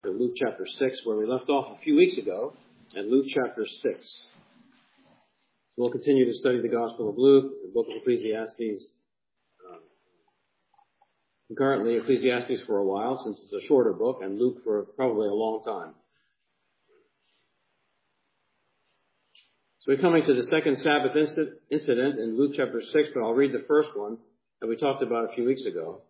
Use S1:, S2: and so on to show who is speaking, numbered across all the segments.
S1: Luke chapter 6, where we left off a few weeks ago, and Luke chapter 6. We'll continue to study the Gospel of Luke, the book of Ecclesiastes, concurrently Ecclesiastes for a while, since it's a shorter book, and Luke for probably a long time. So we're coming to the second Sabbath incident in Luke chapter 6, but I'll read the first one that we talked about a few weeks ago.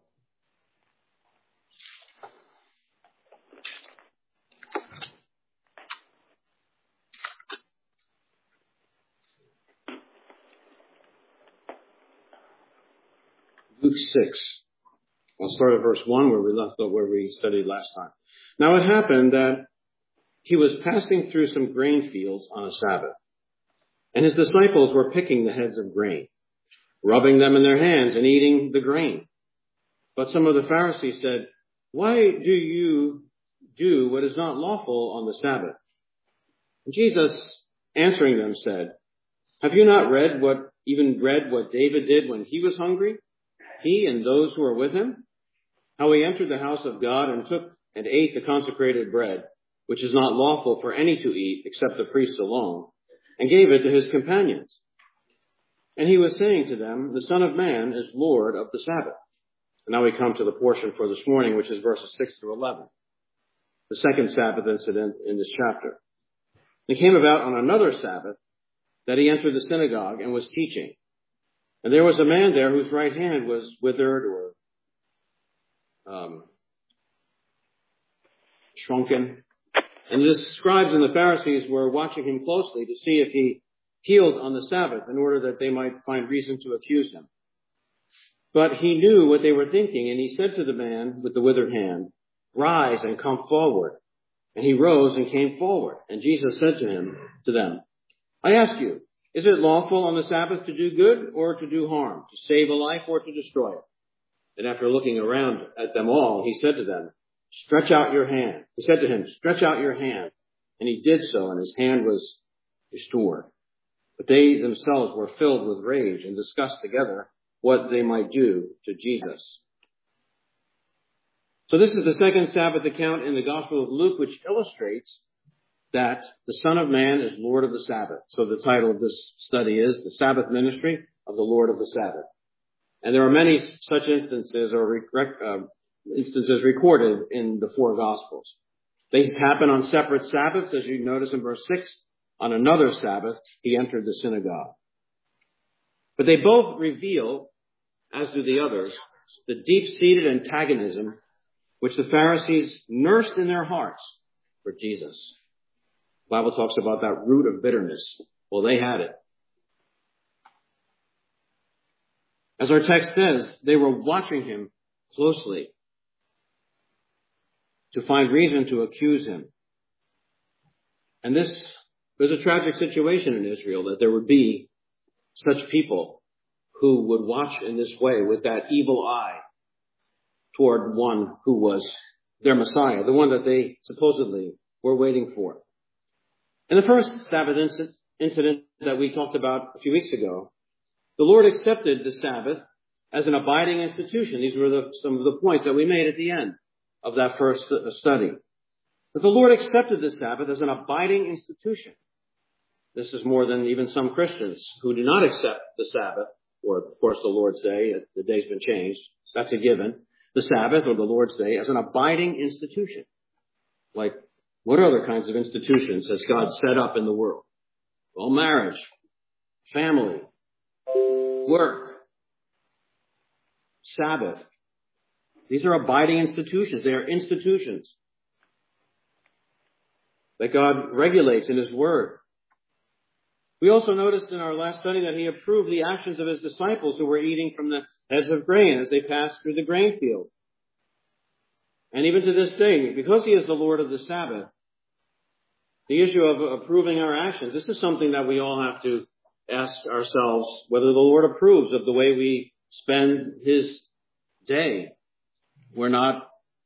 S1: Luke 6. I'll start at verse 1 where we left off, where we studied last time. Now it happened that he was passing through some grain fields on a Sabbath, and his disciples were picking the heads of grain, rubbing them in their hands and eating the grain. But some of the Pharisees said, "Why do you do what is not lawful on the Sabbath?" And Jesus, answering them, said, "Have you not read what David did when he was hungry? He and those who were with him, how he entered the house of God and took and ate the consecrated bread, which is not lawful for any to eat except the priests alone, and gave it to his companions. And he was saying to them, the Son of Man is Lord of the Sabbath." And now we come to the portion for this morning, which is verses 6 through 11, the second Sabbath incident in this chapter. It came about on another Sabbath that he entered the synagogue and was teaching. And there was a man there whose right hand was withered or shrunken. And the scribes and the Pharisees were watching him closely to see if he healed on the Sabbath in order that they might find reason to accuse him. But he knew what they were thinking, and he said to the man with the withered hand, "Rise and come forward." And he rose and came forward. And Jesus said to them, "I ask you, is it lawful on the Sabbath to do good or to do harm, to save a life or to destroy it?" And after looking around at them all, he said to them, "Stretch out your hand." He said to him, "Stretch out your hand." And he did so, and his hand was restored. But they themselves were filled with rage and discussed together what they might do to Jesus. So this is the second Sabbath account in the Gospel of Luke, which illustrates that the Son of Man is Lord of the Sabbath. So the title of this study is The Sabbath Ministry of the Lord of the Sabbath. And there are many such instances instances recorded in the four Gospels. These happen on separate Sabbaths, as you notice in verse 6. On another Sabbath, he entered the synagogue. But they both reveal, as do the others, the deep-seated antagonism which the Pharisees nursed in their hearts for Jesus. The Bible talks about that root of bitterness. Well, they had it. As our text says, they were watching him closely to find reason to accuse him. And this was a tragic situation in Israel, that there would be such people who would watch in this way with that evil eye toward one who was their Messiah, the one that they supposedly were waiting for. In the first Sabbath incident that we talked about a few weeks ago, the Lord accepted the Sabbath as an abiding institution. These were some of the points that we made at the end of that first study. But the Lord accepted the Sabbath as an abiding institution. This is more than even some Christians who do not accept the Sabbath, or of course the Lord's Day. The day's been changed. That's a given. The Sabbath or the Lord's Day as an abiding institution. Like, what other kinds of institutions has God set up in the world? Well, marriage, family, work, Sabbath. These are abiding institutions. They are institutions that God regulates in His Word. We also noticed in our last study that He approved the actions of His disciples who were eating from the heads of grain as they passed through the grain field. And even to this day, because He is the Lord of the Sabbath, the issue of approving our actions, this is something that we all have to ask ourselves whether the Lord approves of the way we spend His day. We're not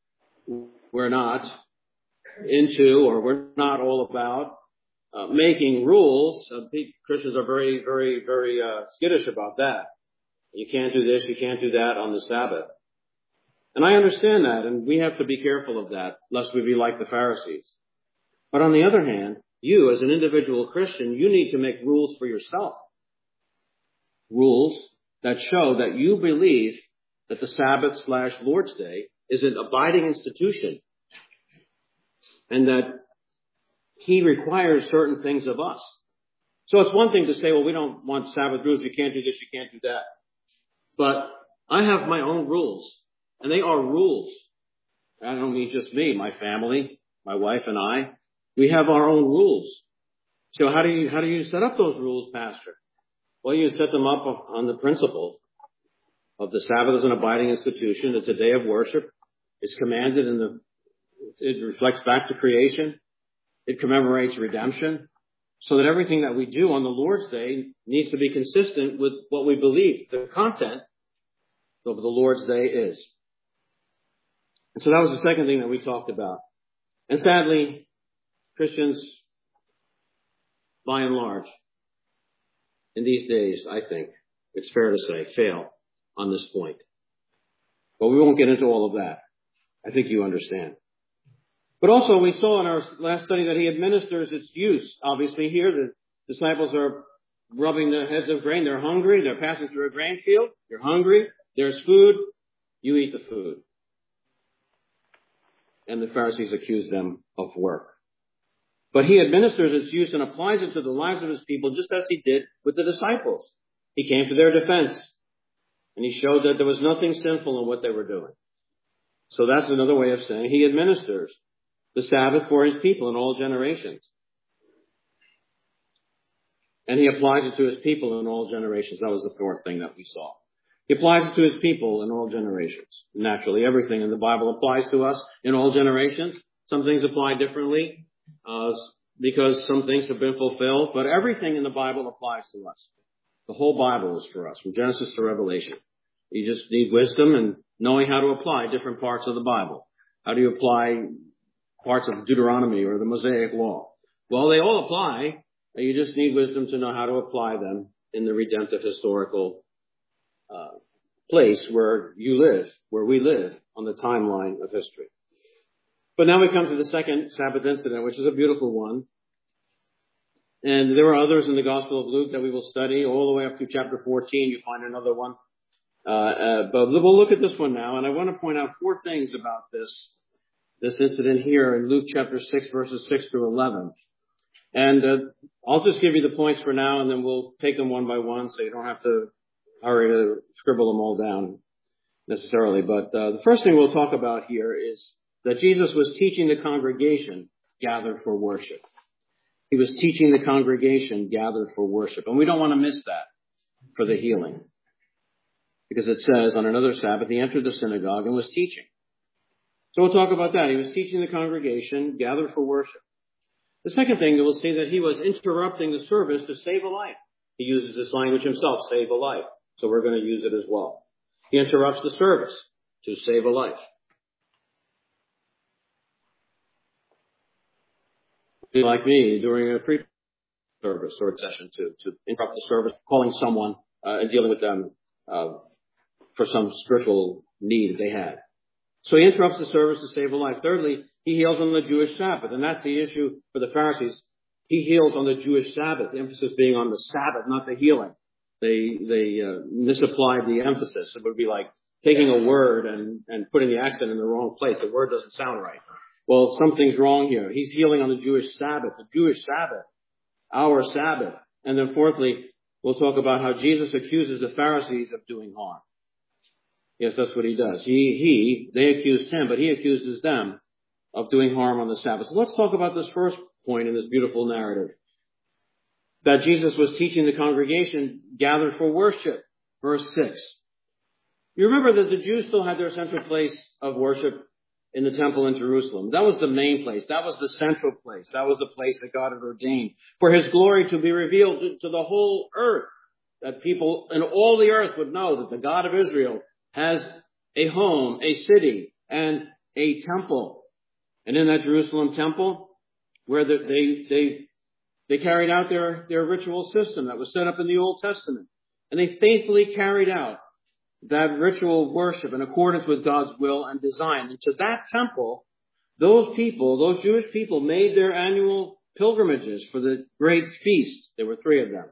S1: into, or we're not all about making rules. Christians are very, very, very skittish about that. You can't do this, you can't do that on the Sabbath. And I understand that, and we have to be careful of that, lest we be like the Pharisees. But on the other hand, you, as an individual Christian, you need to make rules for yourself. Rules that show that you believe that the Sabbath/Lord's Day is an abiding institution, and that He requires certain things of us. So it's one thing to say, well, we don't want Sabbath rules. You can't do this, you can't do that. But I have my own rules, and they are rules. I don't mean just me, my family, my wife and I. We have our own rules. So how do you set up those rules, Pastor? Well, you set them up on the principle of the Sabbath as an abiding institution. It's a day of worship. It's commanded it reflects back to creation. It commemorates redemption. So that everything that we do on the Lord's Day needs to be consistent with what we believe the content of the Lord's Day is. And so that was the second thing that we talked about. And sadly, Christians, by and large, in these days, I think it's fair to say, fail on this point. But we won't get into all of that. I think you understand. But also we saw in our last study that He administers its use. Obviously here the disciples are rubbing their heads of grain. They're hungry. They're passing through a grain field. You're hungry. There's food. You eat the food. And the Pharisees accuse them of work. But He administers its use and applies it to the lives of His people just as He did with the disciples. He came to their defense. And He showed that there was nothing sinful in what they were doing. So that's another way of saying He administers the Sabbath for His people in all generations. And He applies it to His people in all generations. That was the fourth thing that we saw. He applies it to His people in all generations. Naturally, everything in the Bible applies to us in all generations. Some things apply differently because some things have been fulfilled. But everything in the Bible applies to us. The whole Bible is for us, from Genesis to Revelation. You just need wisdom and knowing how to apply different parts of the Bible. How do you apply parts of Deuteronomy or the Mosaic Law? Well, they all apply. You just need wisdom to know how to apply them in the redemptive historical place where you live, where we live on the timeline of history. But now we come to the second Sabbath incident, which is a beautiful one. And there are others in the Gospel of Luke that we will study all the way up to chapter 14. You find another one. But we'll look at this one now. And I want to point out four things about this incident here in Luke chapter 6, verses 6 through 11. And I'll just give you the points for now, and then we'll take them one by one so you don't have to hurry to scribble them all down necessarily. But the first thing we'll talk about here is that Jesus was teaching the congregation gathered for worship. He was teaching the congregation gathered for worship. And we don't want to miss that for the healing. Because it says on another Sabbath, He entered the synagogue and was teaching. So we'll talk about that. He was teaching the congregation gathered for worship. The second thing, we'll see that He was interrupting the service to save a life. He uses this language Himself, save a life. So we're going to use it as well. He interrupts the service to save a life. Be like me during a pre-service or session to interrupt the service, calling someone and dealing with them for some spiritual need that they had. So He interrupts the service to save a life. Thirdly, He heals on the Jewish Sabbath. And that's the issue for the Pharisees. He heals on the Jewish Sabbath, the emphasis being on the Sabbath, not the healing. They misapplied the emphasis. It would be like taking a word and putting the accent in the wrong place. The word doesn't sound right. Well, something's wrong here. He's healing on the Jewish Sabbath, our Sabbath. And then fourthly, we'll talk about how Jesus accuses the Pharisees of doing harm. Yes, that's what He does. They accused Him, but He accuses them of doing harm on the Sabbath. So let's talk about this first point in this beautiful narrative. That Jesus was teaching the congregation gathered for worship. Verse 6. You remember that the Jews still had their central place of worship in the temple in Jerusalem. That was the main place. That was the central place. That was the place that God had ordained for His glory to be revealed to the whole earth. That people in all the earth would know that the God of Israel has a home, a city, and a temple. And in that Jerusalem temple, where they carried out their ritual system that was set up in the Old Testament. And they faithfully carried out that ritual worship in accordance with God's will and design. And to that temple, those Jewish people made their annual pilgrimages for the great feast. There were 3 of them.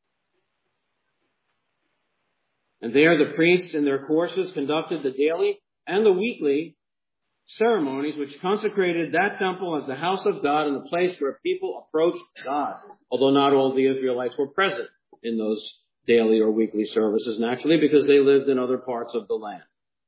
S1: And there the priests in their courses conducted the daily and the weekly ceremonies which consecrated that temple as the house of God and the place where people approached God. Although not all the Israelites were present in those daily or weekly services, naturally, because they lived in other parts of the land.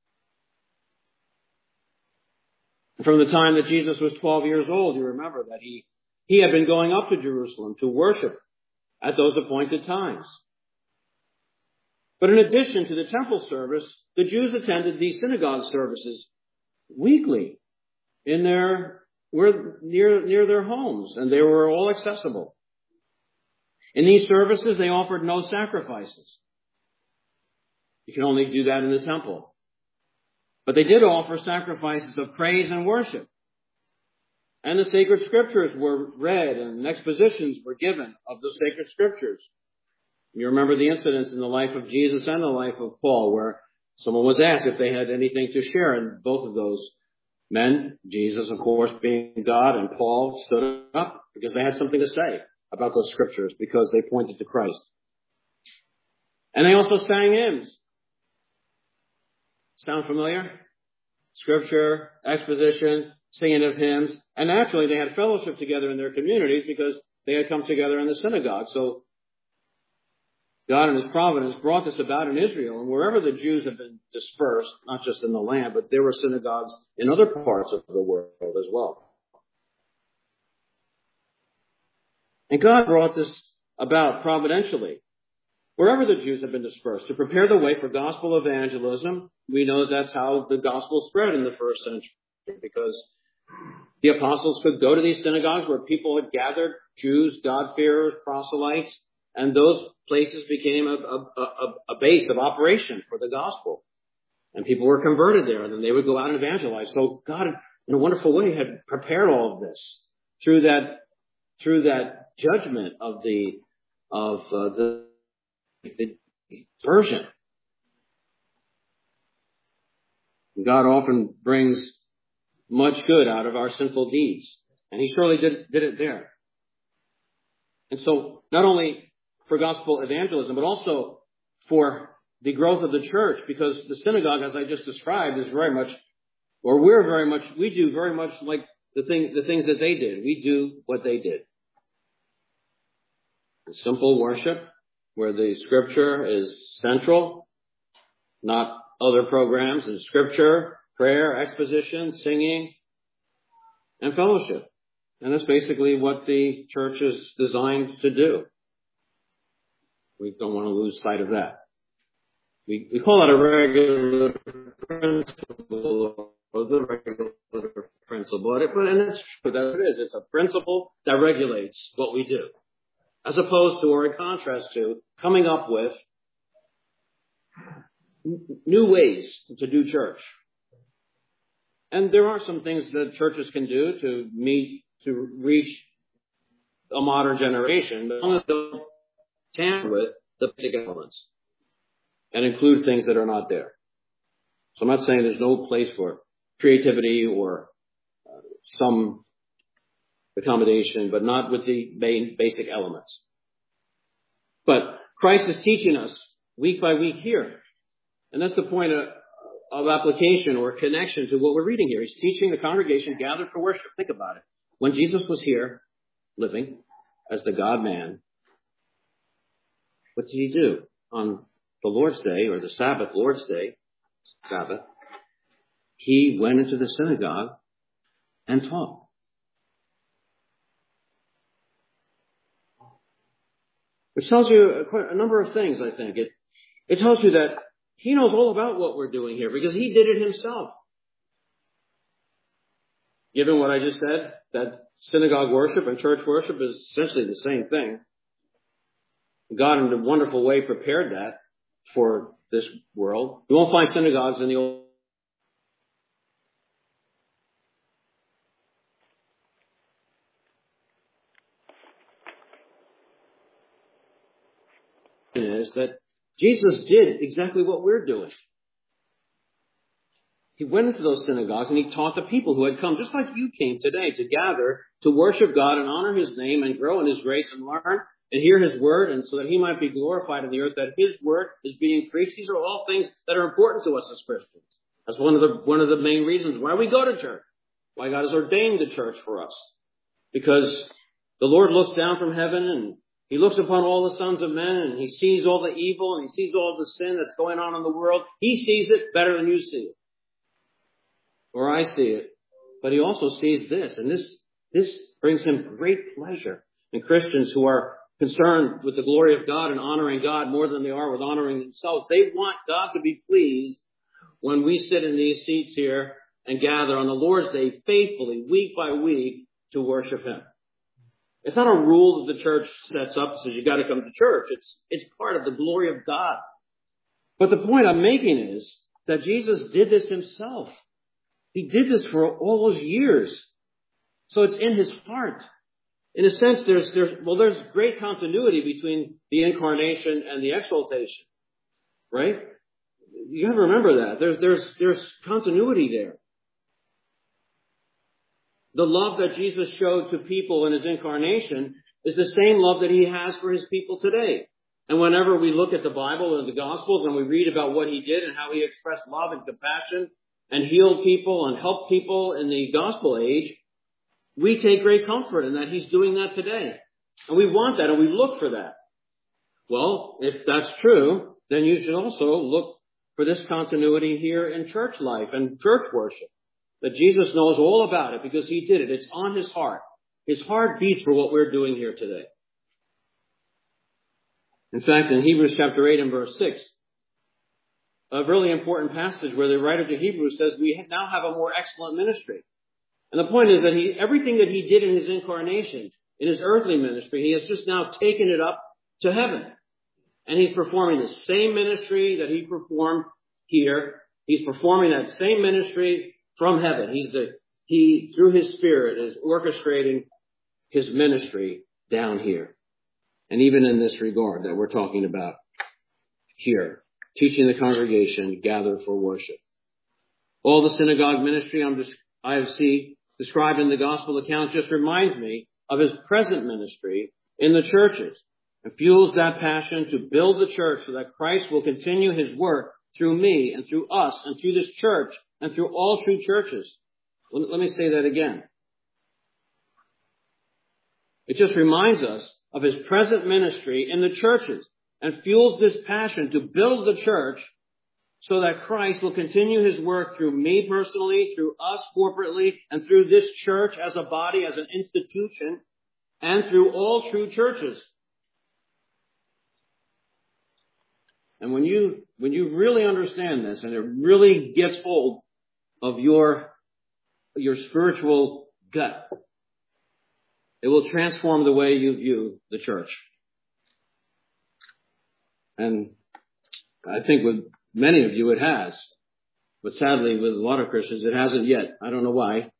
S1: From the time that Jesus was 12 years old, you remember that he had been going up to Jerusalem to worship at those appointed times. But in addition to the temple service, the Jews attended these synagogue services weekly near their homes, and they were all accessible. In these services, they offered no sacrifices. You can only do that in the temple. But they did offer sacrifices of praise and worship. And the sacred scriptures were read and expositions were given of the sacred scriptures. You remember the incidents in the life of Jesus and the life of Paul where someone was asked if they had anything to share, and both of those men, Jesus, of course, being God, and Paul stood up because they had something to say about those scriptures because they pointed to Christ. And they also sang hymns. Sound familiar? Scripture, exposition, singing of hymns. And naturally, they had fellowship together in their communities because they had come together in the synagogue. So God in his providence brought this about in Israel. And wherever the Jews have been dispersed, not just in the land, but there were synagogues in other parts of the world as well. And God brought this about providentially. Wherever the Jews have been dispersed, to prepare the way for gospel evangelism. We know that's how the gospel spread in the first century, because the apostles could go to these synagogues where people had gathered, Jews, God-fearers, proselytes, and those places became a base of operation for the gospel. And people were converted there, and then they would go out and evangelize. So God, in a wonderful way, had prepared all of this through that judgment of the version. God often brings much good out of our sinful deeds. And he surely did it there. And so not only for gospel evangelism, but also for the growth of the church, because the synagogue, as I just described, is very much, we do very much like the things that they did. We do what they did. Simple worship, where the scripture is central, not other programs, and scripture, prayer, exposition, singing, and fellowship. And that's basically what the church is designed to do. We don't want to lose sight of that. We call it a regular principle, or the regular principle, and it's true that it is. It's a principle that regulates what we do, as opposed to, or in contrast to, coming up with new ways to do church. And there are some things that churches can do to reach a modern generation, but some of them don't tamper with the basic elements and include things that are not there. So I'm not saying there's no place for creativity or some accommodation, but not with the main basic elements. But Christ is teaching us week by week here. And that's the point of application or connection to what we're reading here. He's teaching the congregation gathered for worship. Think about it. When Jesus was here, living as the God-man, what did he do? On the Lord's Day, or the Sabbath, Lord's Day, Sabbath, he went into the synagogue and taught. Which tells you a number of things, I think. It tells you that he knows all about what we're doing here because he did it himself. Given what I just said, that synagogue worship and church worship is essentially the same thing. God in a wonderful way prepared that for this world. You won't find synagogues in the Old is that Jesus did exactly what we're doing. He went into those synagogues and he taught the people who had come, just like you came today, to gather, to worship God and honor his name and grow in his grace and learn and hear his word, and so that he might be glorified in the earth, that his word is being preached. These are all things that are important to us as Christians. That's one of the main reasons why we go to church, why God has ordained the church for us. Because the Lord looks down from heaven and he looks upon all the sons of men and he sees all the evil and he sees all the sin that's going on in the world. He sees it better than you see it. Or I see it. But he also sees this, and this brings him great pleasure. And Christians who are concerned with the glory of God and honoring God more than they are with honoring themselves, they want God to be pleased when we sit in these seats here and gather on the Lord's Day faithfully, week by week, to worship him. It's not a rule that the church sets up that says you got to come to church. It's part of the glory of God. But the point I'm making is that Jesus did this himself. He did this for all those years. So it's in his heart. In a sense, there's great continuity between the incarnation and the exaltation. Right? You have to remember that. There's continuity there. The love that Jesus showed to people in his incarnation is the same love that he has for his people today. And whenever we look at the Bible and the Gospels and we read about what he did and how he expressed love and compassion and healed people and helped people in the gospel age, we take great comfort in that he's doing that today. And we want that and we look for that. Well, if that's true, then you should also look for this continuity here in church life and church worship. That Jesus knows all about it because he did it. It's on his heart. His heart beats for what we're doing here today. In fact, in Hebrews chapter 8 and verse 6, a really important passage where the writer to Hebrews says we now have a more excellent ministry. And the point is that everything that he did in his incarnation, in his earthly ministry, he has just now taken it up to heaven. And he's performing the same ministry that he performed here. He's performing that same ministry from heaven. He, through his Spirit, is orchestrating his ministry down here. And even in this regard that we're talking about here, teaching the congregation, gather for worship. All the synagogue ministry I have seen described in the gospel account just reminds me of his present ministry in the churches and fuels that passion to build the church so that Christ will continue his work through me and through us and through this church and through all true churches. Let me say that again. It just reminds us of his present ministry in the churches and fuels this passion to build the church so that Christ will continue his work through me personally, through us corporately, and through this church as a body, as an institution, and through all true churches. And when you really understand this and it really gets hold of your spiritual gut, it will transform the way you view the church. And I think with many of you it has. But sadly with a lot of Christians it hasn't yet. I don't know why. It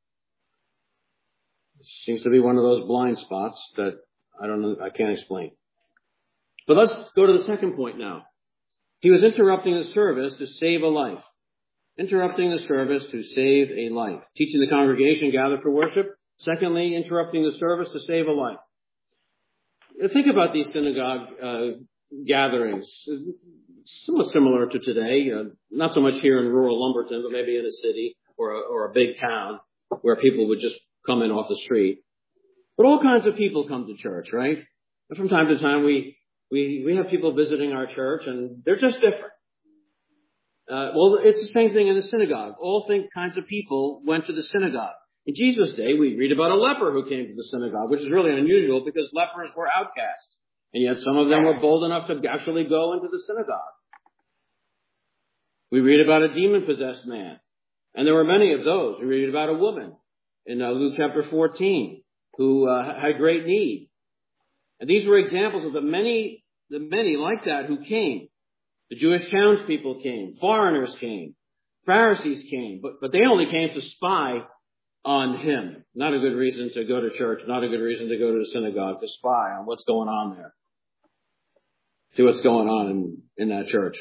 S1: seems to be one of those blind spots that I can't explain. But let's go to the second point now. He was interrupting the service to save a life. Interrupting the service to save a life. Teaching the congregation, gather for worship. Secondly, interrupting the service to save a life. Think about these synagogue gatherings. Somewhat similar to today. Not so much here in rural Lumberton, but maybe in a city or a big town where people would just come in off the street. But all kinds of people come to church, right? And from time to time we have people visiting our church and they're just different. Well, it's the same thing in the synagogue. All kinds of people went to the synagogue. In Jesus' day, we read about a leper who came to the synagogue, which is really unusual because lepers were outcasts. And yet some of them were bold enough to actually go into the synagogue. We read about a demon-possessed man. And there were many of those. We read about a woman in Luke chapter 14 who had great need. And these were examples of the many like that who came. The Jewish townspeople came. Foreigners came. Pharisees came. But they only came to spy on him. Not a good reason to go to church. Not a good reason to go to the synagogue, to spy on what's going on there. See what's going on in that church.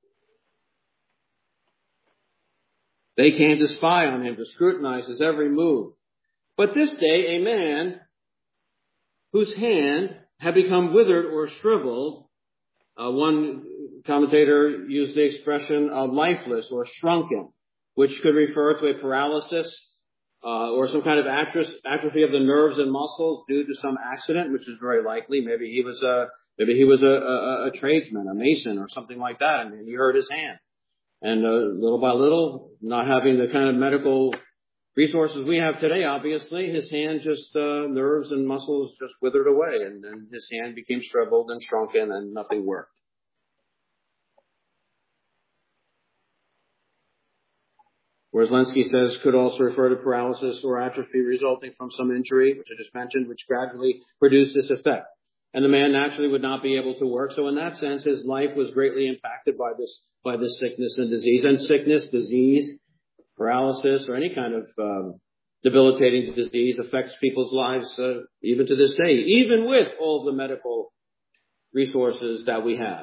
S1: They came to spy on him, to scrutinize his every move. But this day, a man whose hand had become withered or shriveled, one commentator used the expression lifeless or shrunken, which could refer to a paralysis or some kind of atrophy of the nerves and muscles due to some accident, which is very likely. Maybe he was a tradesman, a mason, or something like that, and he hurt his hand. And little by little, not having the kind of medical resources we have today, obviously, his hand just, nerves and muscles just withered away, and then his hand became shriveled and shrunken, and nothing worked. Whereas Lenski says could also refer to paralysis or atrophy resulting from some injury, which I just mentioned, which gradually produced this effect. And the man naturally would not be able to work. So in that sense, his life was greatly impacted by this sickness and disease. And sickness, disease, paralysis, or any kind of debilitating disease affects people's lives even to this day, even with all the medical resources that we have.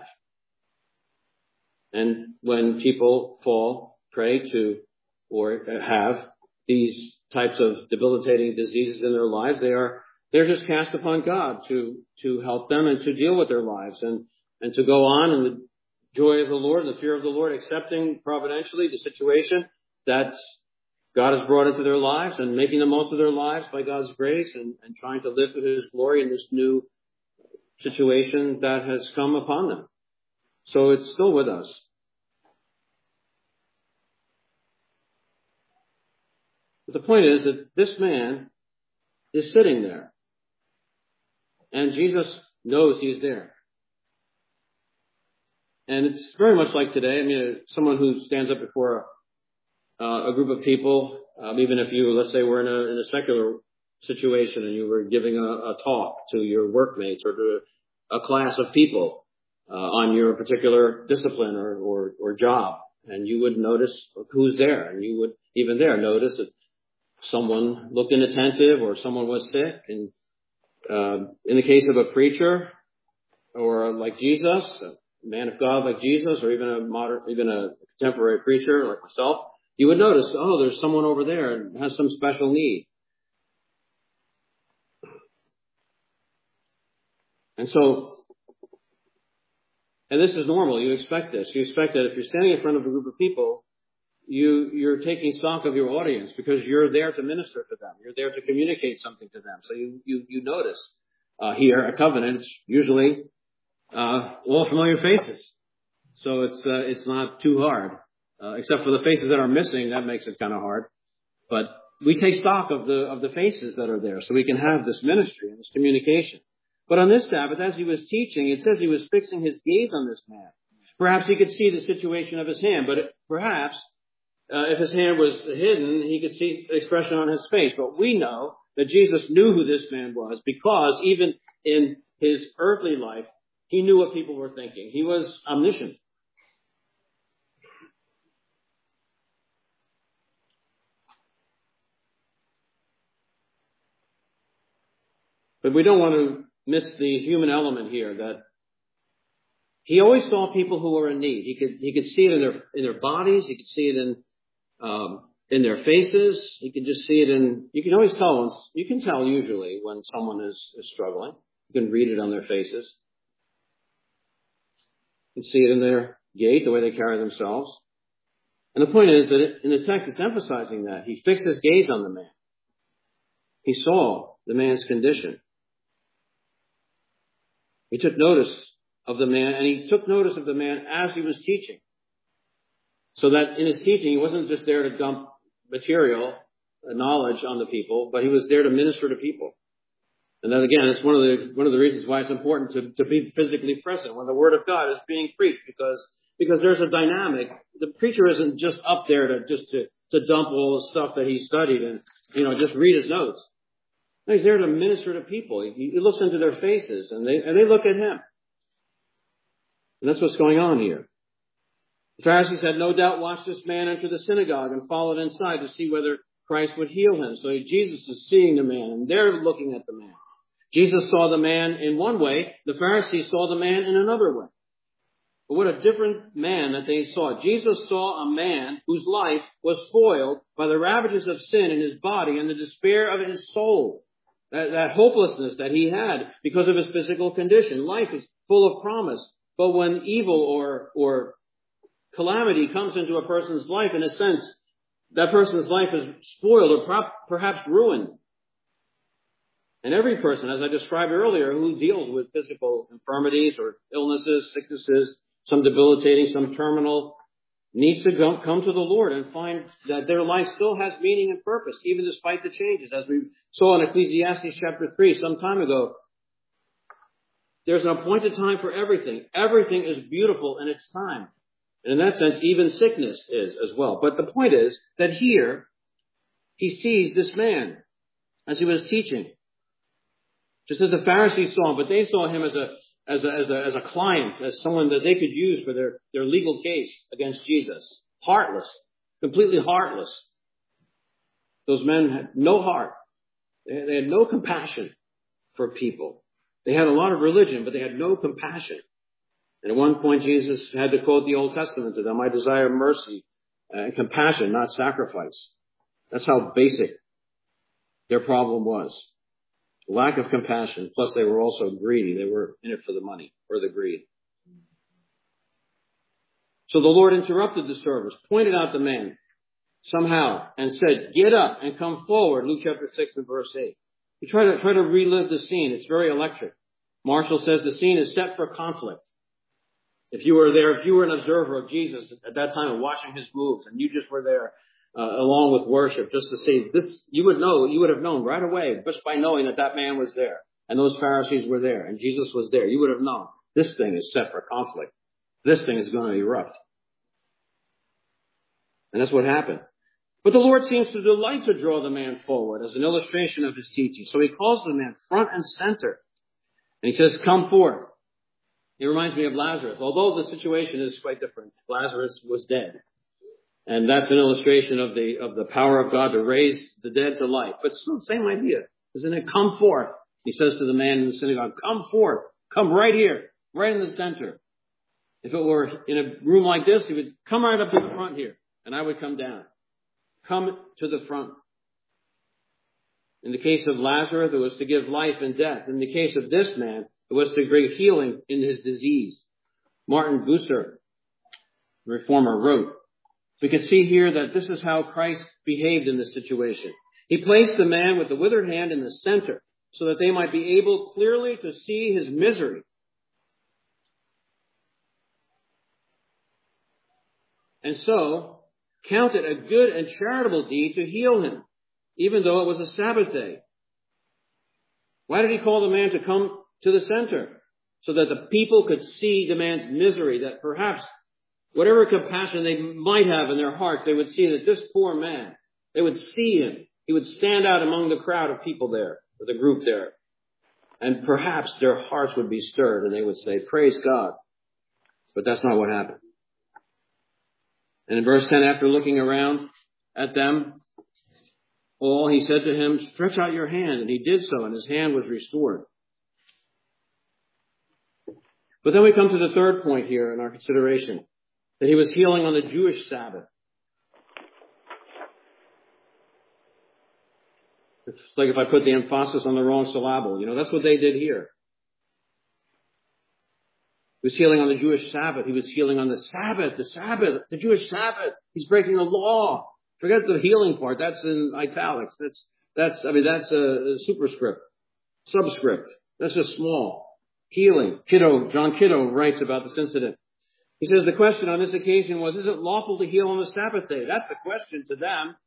S1: And when people fall prey to or have these types of debilitating diseases in their lives, they're just cast upon God to help them and to deal with their lives and to go on in the joy of the Lord, the fear of the Lord, accepting providentially the situation that God has brought into their lives and making the most of their lives by God's grace and trying to live for His glory in this new situation that has come upon them. So it's still with us. But the point is that this man is sitting there. And Jesus knows he's there. And it's very much like today. I mean, someone who stands up before a group of people, even if you, let's say, were in a secular situation and you were giving a talk to your workmates or to a class of people on your particular discipline or job, and you would notice who's there, and you would even there notice that someone looked inattentive or someone was sick. And in the case of a preacher or like Jesus, a man of God like Jesus, or even a contemporary preacher like myself, you would notice, oh, there's someone over there and has some special need. And this is normal. You expect this. You expect that if you're standing in front of a group of people, you're taking stock of your audience because you're there to minister to them. You're there to communicate something to them. So you notice here at Covenant, it's usually all familiar faces. So it's not too hard, except for the faces that are missing. That makes it kind of hard. But we take stock of the faces that are there, so we can have this ministry and this communication. But on this Sabbath, as he was teaching, it says he was fixing his gaze on this man. Perhaps he could see the situation of his hand, but perhaps if his hand was hidden, he could see the expression on his face. But we know that Jesus knew who this man was because even in his earthly life, he knew what people were thinking. He was omniscient. But we don't want to miss the human element here, that he always saw people who were in need. He could see it in their bodies. He could see it in their faces. You can just see it you can always tell you can tell usually when someone is struggling. You can read it on their faces. You can see it in their gait, the way they carry themselves. And the point is that in the text, it's emphasizing that. He fixed his gaze on the man. He saw the man's condition. He took notice of the man, and he took notice of the man as he was teaching. So that in his teaching, he wasn't just there to dump material, knowledge on the people, but he was there to minister to people. And that again, is one of the reasons why it's important to be physically present when the Word of God is being preached, because there's a dynamic. The preacher isn't just up there to dump all the stuff that he studied and just read his notes. No, he's there to minister to people. He looks into their faces and they look at him. And that's what's going on here. The Pharisees had no doubt watched this man enter the synagogue and followed inside to see whether Christ would heal him. So Jesus is seeing the man, and they're looking at the man. Jesus saw the man in one way. The Pharisees saw the man in another way. But what a different man that they saw. Jesus saw a man whose life was spoiled by the ravages of sin in his body and the despair of his soul. That hopelessness that he had because of his physical condition. Life is full of promise. But when evil or calamity comes into a person's life, in a sense, that person's life is spoiled or perhaps ruined. And every person, as I described earlier, who deals with physical infirmities or illnesses, sicknesses, some debilitating, some terminal, needs to come to the Lord and find that their life still has meaning and purpose, even despite the changes. As we saw in Ecclesiastes chapter 3 some time ago, there's an appointed time for everything. Everything is beautiful in its time. And in that sense, even sickness is as well. But the point is that here, he sees this man as he was teaching. Just as the Pharisees saw him, but they saw him as a client, as someone that they could use for their legal case against Jesus. Heartless, completely heartless. Those men had no heart. They had no compassion for people. They had a lot of religion, but they had no compassion. And at one point, Jesus had to quote the Old Testament to them, "I desire mercy and compassion, not sacrifice." That's how basic their problem was. Lack of compassion, plus they were also greedy. They were in it for the money, or the greed. So the Lord interrupted the service, pointed out the man somehow, and said, "Get up and come forward." Luke chapter 6 and verse 8. You try to relive the scene. It's very electric. Marshall says the scene is set for conflict. If you were there, if you were an observer of Jesus at that time and watching his moves, and you just were there along with worship, just to see this, you would have known right away, just by knowing that man was there, and those Pharisees were there, and Jesus was there. You would have known this thing is set for conflict. This thing is going to erupt. And that's what happened. But the Lord seems to delight to draw the man forward as an illustration of his teaching. So he calls the man front and center. And he says, "Come forth." It reminds me of Lazarus. Although the situation is quite different. Lazarus was dead. And that's an illustration of the power of God to raise the dead to life. But still the same idea. Isn't it? Come forth. He says to the man in the synagogue, "Come forth. Come right here. Right in the center." If it were in a room like this, he would come right up to the front here. And I would come down. Come to the front. In the case of Lazarus, it was to give life and death. In the case of this man, it was to bring healing in his disease. Martin Bucer, the reformer, wrote, we can see here that this is how Christ behaved in this situation. He placed the man with the withered hand in the center so that they might be able clearly to see his misery. And so, count it a good and charitable deed to heal him, even though it was a Sabbath day. Why did he call the man to come to the center? So that the people could see the man's misery, that perhaps whatever compassion they might have in their hearts, they would see that this poor man, they would see him. He would stand out among the crowd of people there, or the group there. And perhaps their hearts would be stirred and they would say, "Praise God." But that's not what happened. And in verse 10, after looking around at them all, he said to him, "Stretch out your hand." And he did so, and his hand was restored. But then we come to the third point here in our consideration, that he was healing on the Jewish Sabbath. It's like if I put the emphasis on the wrong syllable. That's what they did here. He was healing on the Jewish Sabbath. He was healing on the Sabbath, the Jewish Sabbath. He's breaking the law. Forget the healing part. That's in italics. That's a superscript, subscript. That's just small. Healing. John Kiddo writes about this incident. He says the question on this occasion was, is it lawful to heal on the Sabbath day? That's the question to them.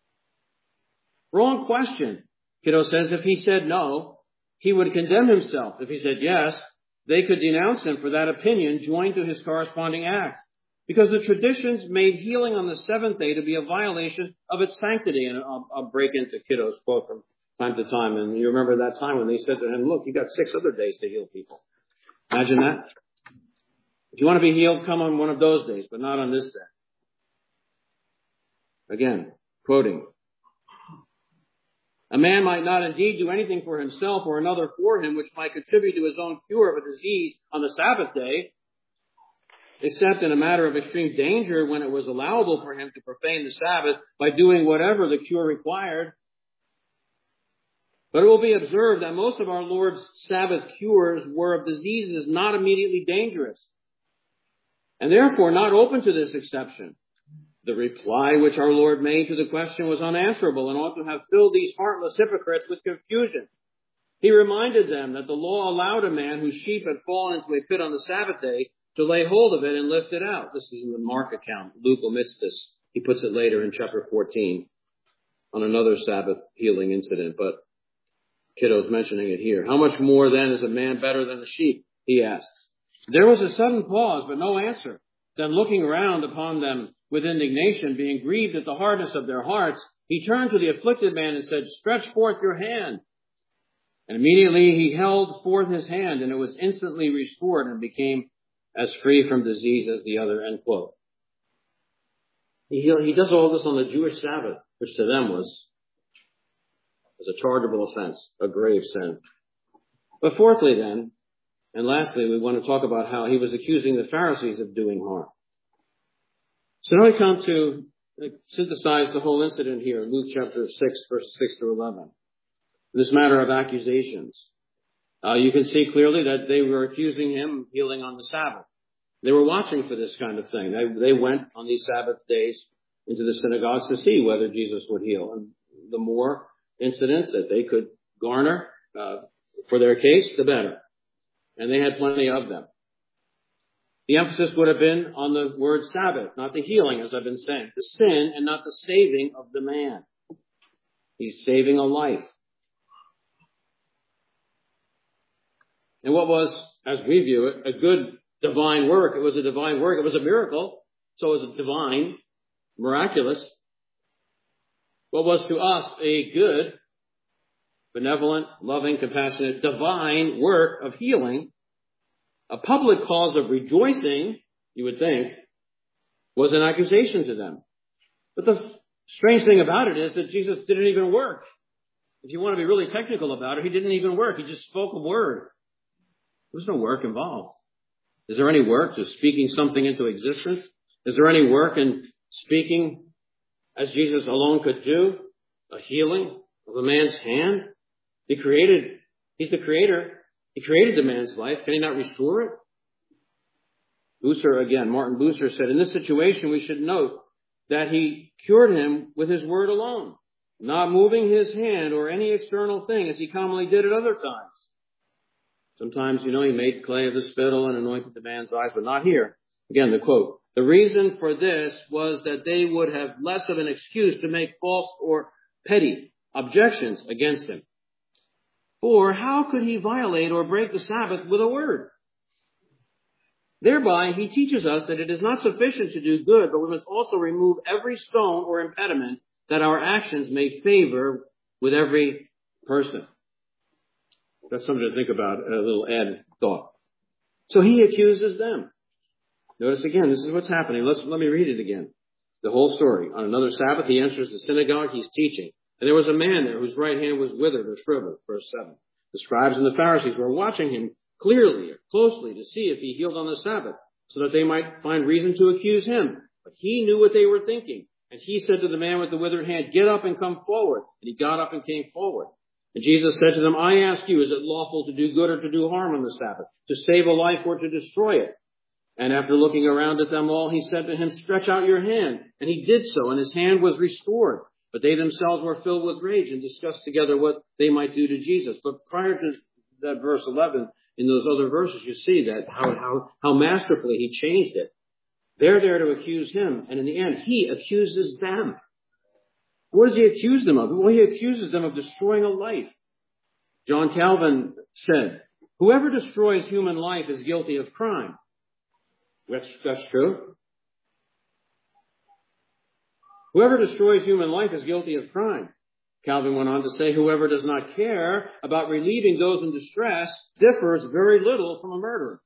S1: Wrong question. Kiddo says if he said no, he would condemn himself. If he said yes, they could denounce him for that opinion joined to his corresponding act. Because the traditions made healing on the seventh day to be a violation of its sanctity. And I'll break into Kiddo's quote from time to time. And you remember that time when they said to him, "Look, you got 6 other days to heal people." Imagine that. If you want to be healed, come on one of those days, but not on this day. Again, quoting. A man might not indeed do anything for himself or another for him, which might contribute to his own cure of a disease on the Sabbath day. except in a matter of extreme danger when it was allowable for him to profane the Sabbath by doing whatever the cure required. But it will be observed that most of our Lord's Sabbath cures were of diseases not immediately dangerous, and therefore not open to this exception. The reply which our Lord made to the question was unanswerable and ought to have filled these heartless hypocrites with confusion. He reminded them that the law allowed a man whose sheep had fallen into a pit on the Sabbath day to lay hold of it and lift it out. This is in the Mark account. Luke omits this. He puts it later in chapter 14 on another Sabbath healing incident, but Kiddo's mentioning it here. How much more then is a man better than the sheep? He asks. There was a sudden pause, but no answer. Then looking around upon them with indignation, being grieved at the hardness of their hearts, he turned to the afflicted man and said, "Stretch forth your hand." And immediately he held forth his hand, and it was instantly restored and became as free from disease as the other. End quote. He does all this on the Jewish Sabbath, which to them was a chargeable offense, a grave sin. But fourthly then, and lastly, we want to talk about how he was accusing the Pharisees of doing harm. So now we come to synthesize the whole incident here, Luke chapter 6, verses 6 to 11. This matter of accusations. You can see clearly that they were accusing him of healing on the Sabbath. They were watching for this kind of thing. They went on these Sabbath days into the synagogues to see whether Jesus would heal. And the more incidents that they could garner for their case, the better. And they had plenty of them. The emphasis would have been on the word Sabbath, not the healing, as I've been saying. The sin and not the saving of the man. He's saving a life. And what was, as we view it, a good divine work. It was a divine work. It was a miracle. So it was a divine, miraculous. What was to us a good, benevolent, loving, compassionate, divine work of healing, a public cause of rejoicing, you would think, was an accusation to them. But the strange thing about it is that Jesus didn't even work. If you want to be really technical about it, he didn't even work. He just spoke a word. There was no work involved. Is there any work to speaking something into existence? Is there any work in speaking as Jesus alone could do? A healing of a man's hand? He's the creator. He created the man's life. Can he not restore it? Martin Bucer said, in this situation we should note that he cured him with his word alone, not moving his hand or any external thing as he commonly did at other times. Sometimes, he made clay of the spittle and anointed the man's eyes, but not here. Again, the quote. The reason for this was that they would have less of an excuse to make false or petty objections against him. For how could he violate or break the Sabbath with a word? Thereby, he teaches us that it is not sufficient to do good, but we must also remove every stone or impediment that our actions may favor with every person. That's something to think about, a little added thought. So he accuses them. Notice again, this is what's happening. Let me read it again. The whole story. On another Sabbath, he enters the synagogue. He's teaching. And there was a man there whose right hand was withered or shriveled. Verse 7. The scribes and the Pharisees were watching him closely to see if he healed on the Sabbath, so that they might find reason to accuse him. But he knew what they were thinking. And he said to the man with the withered hand, "Get up and come forward." And he got up and came forward. And Jesus said to them, "I ask you, is it lawful to do good or to do harm on the Sabbath, to save a life or to destroy it?" And after looking around at them all, he said to him, "Stretch out your hand." And he did so, and his hand was restored. But they themselves were filled with rage and discussed together what they might do to Jesus. But prior to that verse 11, in those other verses, you see that how masterfully he changed it. They're there to accuse him, and in the end, he accuses them. What does he accuse them of? Well, he accuses them of destroying a life. John Calvin said, "Whoever destroys human life is guilty of crime." That's true. Whoever destroys human life is guilty of crime. Calvin went on to say, whoever does not care about relieving those in distress differs very little from a murderer.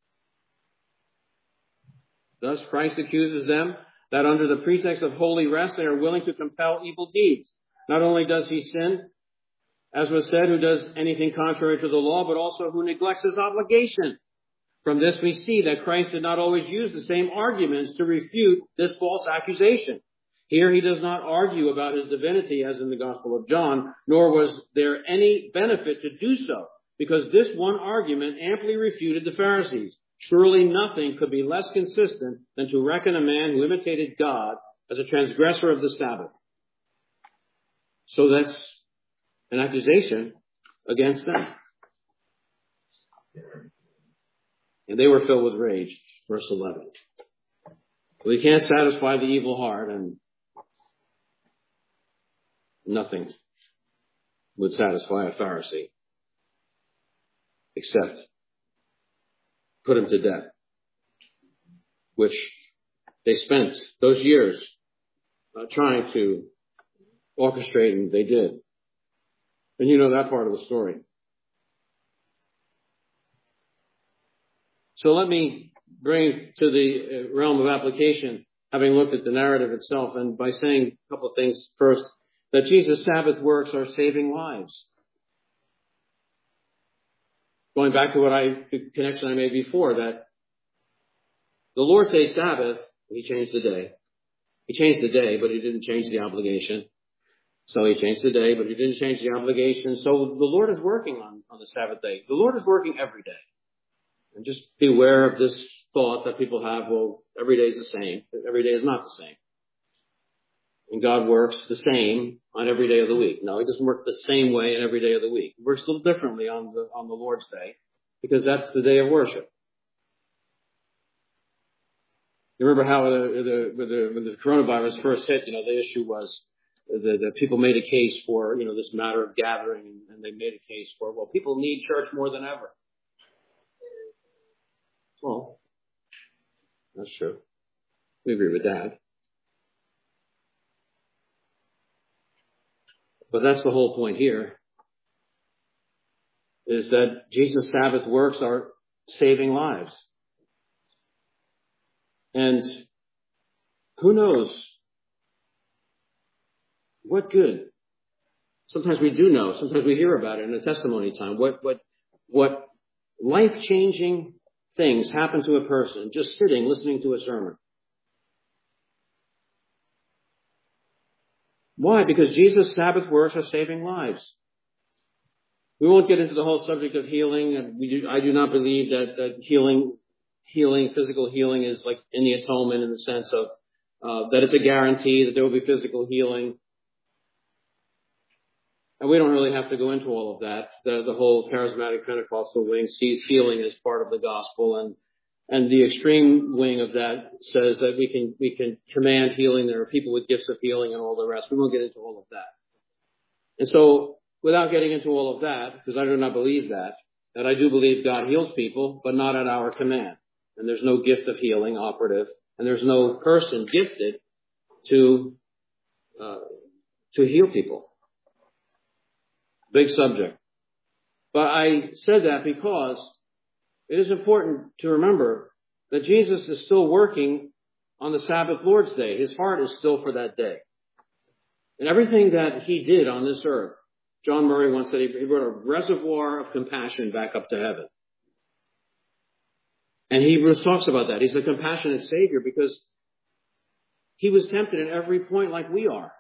S1: Thus, Christ accuses them that under the pretext of holy rest, they are willing to compel evil deeds. Not only does he sin, as was said, who does anything contrary to the law, but also who neglects his obligation. From this we see that Christ did not always use the same arguments to refute this false accusation. Here he does not argue about his divinity as in the Gospel of John, nor was there any benefit to do so, because this one argument amply refuted the Pharisees. Surely nothing could be less consistent than to reckon a man who imitated God as a transgressor of the Sabbath. So that's an accusation against them. And they were filled with rage, verse 11. We can't satisfy the evil heart, and nothing would satisfy a Pharisee except put him to death, which they spent those years trying to orchestrate, and they did. And you know that part of the story. So let me bring to the realm of application, having looked at the narrative itself, and by saying a couple of things. First, that Jesus' Sabbath works are saving lives. Going back to the connection I made before, that the Lord's Day Sabbath, he changed the day. He changed the day, but he didn't change the obligation. So he changed the day, but he didn't change the obligation. So the Lord is working on the Sabbath day. The Lord is working every day. And just beware of this thought that people have, well, every day is the same. Every day is not the same. And God works the same on every day of the week. No, he doesn't work the same way on every day of the week. He works a little differently on the Lord's Day, because that's the day of worship. You remember how when the coronavirus first hit, the issue was that people made a case for, this matter of gathering, and they made a case for, well, people need church more than ever. Well, that's true. We agree with that. But that's the whole point here, is that Jesus' Sabbath works are saving lives. And who knows what good? Sometimes we do know. Sometimes we hear about it in a testimony time. What life-changing things happen to a person just sitting, listening to a sermon. Why? Because Jesus' Sabbath works are saving lives. We won't get into the whole subject of healing. I do not believe that healing, physical healing is like in the atonement, in the sense of that it's a guarantee that there will be physical healing. And we don't really have to go into all of that. The whole charismatic Pentecostal wing sees healing as part of the gospel, and the extreme wing of that says that we can command healing. There are people with gifts of healing and all the rest. We won't get into all of that. And so, without getting into all of that, because I do not believe that I do believe God heals people, but not at our command. And there's no gift of healing operative, and there's no person gifted to heal people. Big subject. But I said that because it is important to remember that Jesus is still working on the Sabbath Lord's Day. His heart is still for that day. And everything that he did on this earth, John Murray once said he brought a reservoir of compassion back up to heaven. And Hebrews talks about that. He's a compassionate Savior because he was tempted at every point like we are.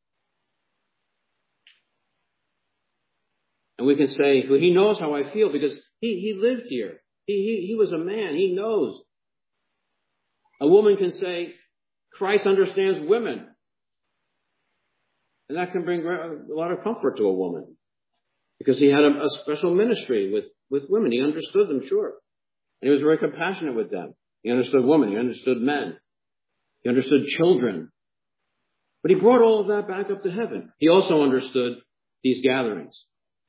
S1: And we can say, well, he knows how I feel because he lived here. He was a man. He knows. A woman can say, Christ understands women. And that can bring a lot of comfort to a woman. Because he had a special ministry with women. He understood them, sure. And he was very compassionate with them. He understood women. He understood men. He understood children. But he brought all of that back up to heaven. He also understood these gatherings.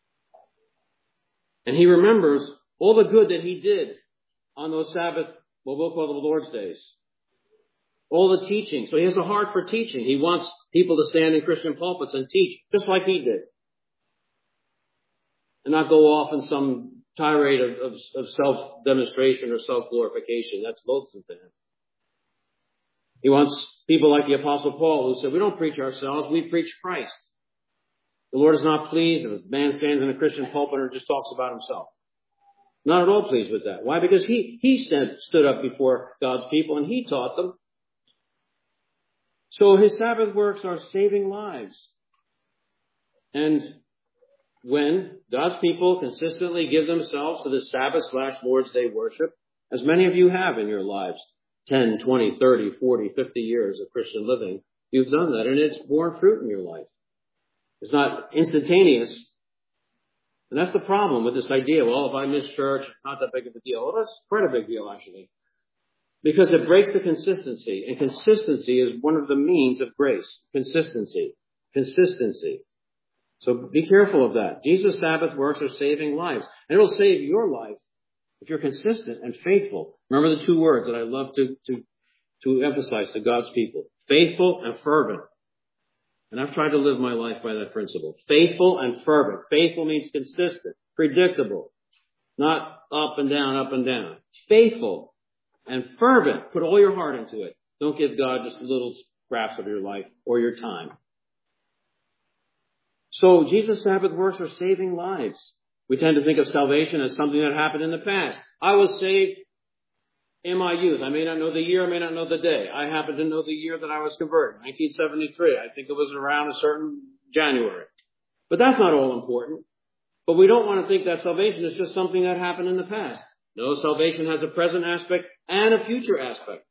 S1: And he remembers all the good that he did on those Sabbath, what we'll call the Lord's days. All the teaching. So he has a heart for teaching. He wants people to stand in Christian pulpits and teach, just like he did. And not go off in some tirade of self-demonstration or self-glorification. That's loathsome to him. He wants people like the Apostle Paul, who said, we don't preach ourselves, we preach Christ. The Lord is not pleased if a man stands in a Christian pulpit or just talks about himself. Not at all pleased with that. Why? Because he stood up before God's people and he taught them. So his Sabbath works are saving lives. And when God's people consistently give themselves to the Sabbath/Lord's Day worship, as many of you have in your lives, 10, 20, 30, 40, 50 years of Christian living, you've done that and it's borne fruit in your life. It's not instantaneous. And that's the problem with this idea, well, if I miss church, it's not that big of a deal. Well, that's quite a big deal, actually. Because it breaks the consistency. And consistency is one of the means of grace. Consistency. So be careful of that. Jesus' Sabbath works are saving lives. And it'll save your life if you're consistent and faithful. Remember the two words that I love to emphasize to God's people. Faithful and fervent. And I've tried to live my life by that principle. Faithful and fervent. Faithful means consistent, predictable, not up and down, up and down. Faithful and fervent. Put all your heart into it. Don't give God just little scraps of your life or your time. So Jesus' Sabbath works are saving lives. We tend to think of salvation as something that happened in the past. I was saved in my youth. I may not know the year, I may not know the day. I happen to know the year that I was converted, 1973. I think it was around a certain January. But that's not all important. But we don't want to think that salvation is just something that happened in the past. No, salvation has a present aspect and a future aspect.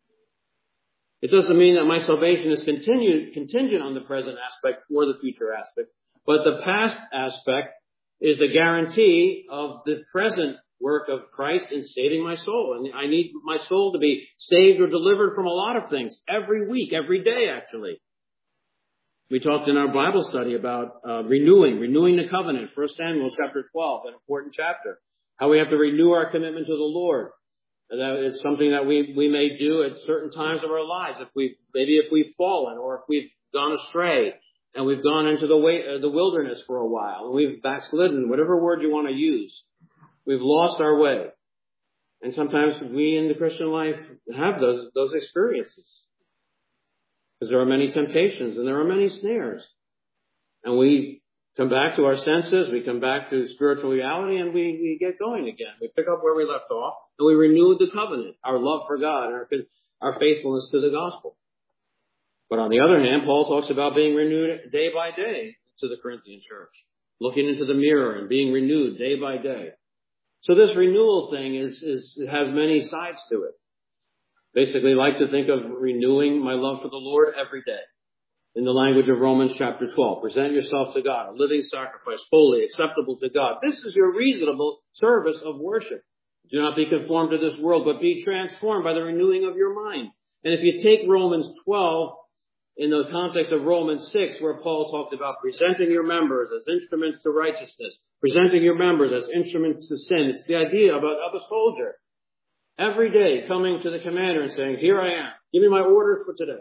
S1: It doesn't mean that my salvation is contingent on the present aspect or the future aspect. But the past aspect is the guarantee of the present work of Christ in saving my soul. And I need my soul to be saved or delivered from a lot of things every week, every day, actually. We talked in our Bible study about renewing the covenant. 1 Samuel chapter 12, an important chapter. How we have to renew our commitment to the Lord. That it's something that we may do at certain times of our lives. If we've fallen or if we've gone astray and we've gone into the wilderness for a while and we've backslidden, whatever word you want to use. We've lost our way. And sometimes we in the Christian life have those experiences. Because there are many temptations and there are many snares. And we come back to our senses, we come back to spiritual reality, and we get going again. We pick up where we left off, and we renew the covenant, our love for God, and our faithfulness to the gospel. But on the other hand, Paul talks about being renewed day by day to the Corinthian church. Looking into the mirror and being renewed day by day. So this renewal thing has many sides to it. Basically, I like to think of renewing my love for the Lord every day. In the language of Romans chapter 12, present yourself to God, a living sacrifice, holy, acceptable to God. This is your reasonable service of worship. Do not be conformed to this world, but be transformed by the renewing of your mind. And if you take Romans 12 in the context of Romans 6, where Paul talked about presenting your members as instruments to righteousness, presenting your members as instruments to sin, it's the idea of a soldier. Every day coming to the commander and saying, here I am, give me my orders for today.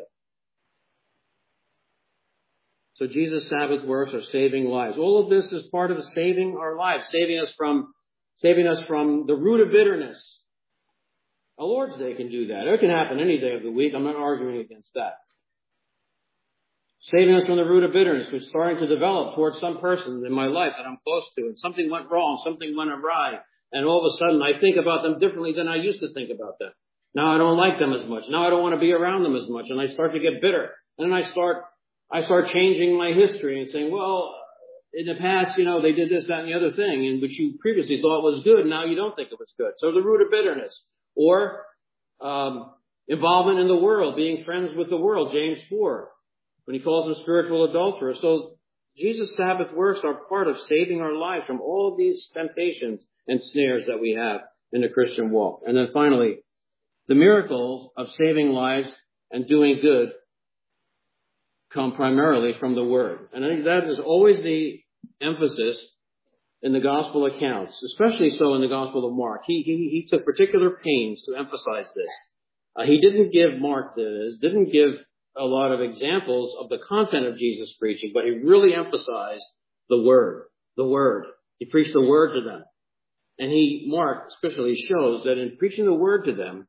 S1: So Jesus' Sabbath works are saving lives. All of this is part of saving our lives, saving us from the root of bitterness. A Lord's Day can do that. It can happen any day of the week. I'm not arguing against that. Saving us from the root of bitterness, which is starting to develop towards some person in my life that I'm close to, and something went wrong, something went awry, and all of a sudden I think about them differently than I used to think about them. Now I don't like them as much. Now I don't want to be around them as much, and I start to get bitter. And then I start changing my history and saying, well, in the past, they did this, that, and the other thing, and which you previously thought was good, now you don't think it was good. So the root of bitterness. Or involvement in the world, being friends with the world, James 4, when he calls them spiritual adulterers. So Jesus' Sabbath works are part of saving our lives from all of these temptations and snares that we have in the Christian walk. And then finally, the miracles of saving lives and doing good come primarily from the Word. And I think that is always the emphasis in the Gospel accounts, especially so in the Gospel of Mark. He took particular pains to emphasize this. He didn't give a lot of examples of the content of Jesus' preaching, but he really emphasized the Word. The Word. He preached the Word to them. And Mark especially shows that in preaching the Word to them,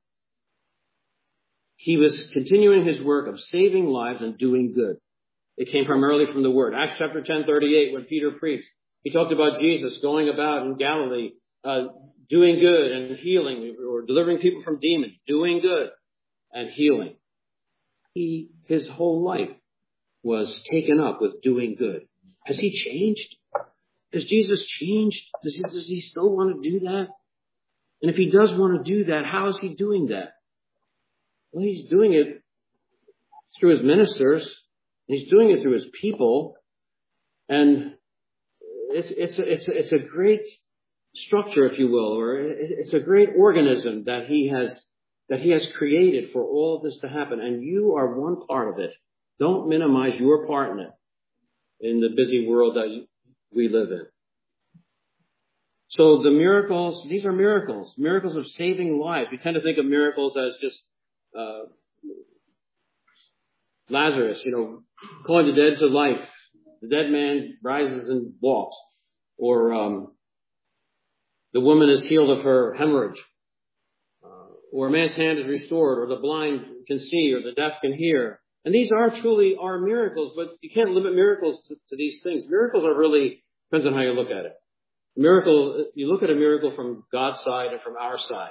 S1: he was continuing his work of saving lives and doing good. It came primarily from the Word. Acts chapter 10:38, when Peter preached, he talked about Jesus going about in Galilee, doing good and healing, or delivering people from demons, doing good and healing. His whole life was taken up with doing good. Has he changed? Has Jesus changed? Does he still want to do that? And if he does want to do that, how is he doing that? Well, he's doing it through his ministers. He's doing it through his people. And it's a great structure, if you will, or it's a great organism that he has created for all of this to happen. And you are one part of it. Don't minimize your part in it, in the busy world that we live in. So the miracles, these are miracles of saving lives. We tend to think of miracles as just Lazarus, calling the dead to life. The dead man rises and walks. Or the woman is healed of her hemorrhage. Or a man's hand is restored. Or the blind can see. Or the deaf can hear. And these are truly our miracles, but you can't limit miracles to these things. Miracles are really, depends on how you look at it. Miracle, you look at a miracle from God's side and from our side.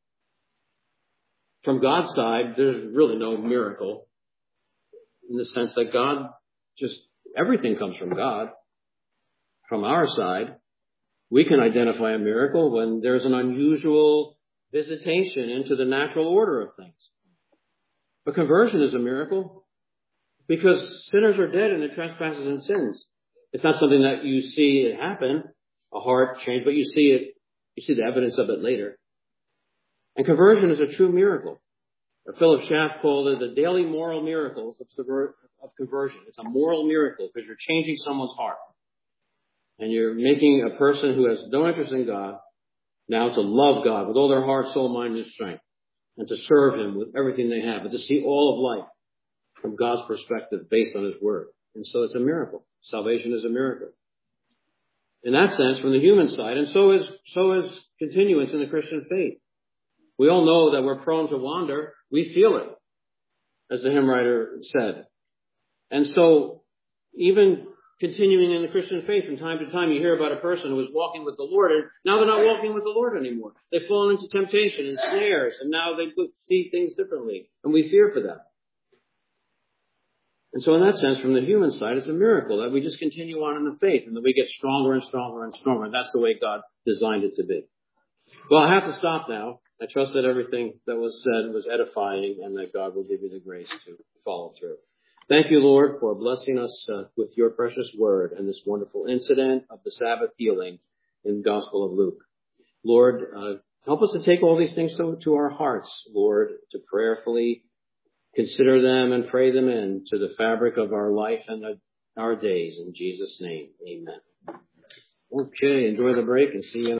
S1: From God's side, there's really no miracle in the sense that everything comes from God. From our side, we can identify a miracle when there's an unusual visitation into the natural order of things. But conversion is a miracle because sinners are dead in their trespasses and sins. It's not something that you see it happen, a heart change, but you see the evidence of it later. And conversion is a true miracle. Philip Schaff called it the daily moral miracles of conversion. It's a moral miracle because you're changing someone's heart. And you're making a person who has no interest in God now to love God with all their heart, soul, mind, and strength. And to serve him with everything they have. And to see all of life from God's perspective based on his word. And so it's a miracle. Salvation is a miracle. In that sense, from the human side, and so is continuance in the Christian faith. We all know that we're prone to wander. We feel it, as the hymn writer said. And so, even continuing in the Christian faith, from time to time you hear about a person who was walking with the Lord, and now they're not walking with the Lord anymore. They've fallen into temptation and snares, and now they see things differently, and we fear for them. And so in that sense, from the human side, it's a miracle that we just continue on in the faith, and that we get stronger and stronger and stronger. That's the way God designed it to be. Well, I have to stop now. I trust that everything that was said was edifying, and that God will give you the grace to follow through. Thank you, Lord, for blessing us with your precious word and this wonderful incident of the Sabbath healing in the Gospel of Luke. Lord, help us to take all these things to our hearts, Lord, to prayerfully consider them and pray them into the fabric of our life and our days. In Jesus' name, amen. Okay, enjoy the break and see you.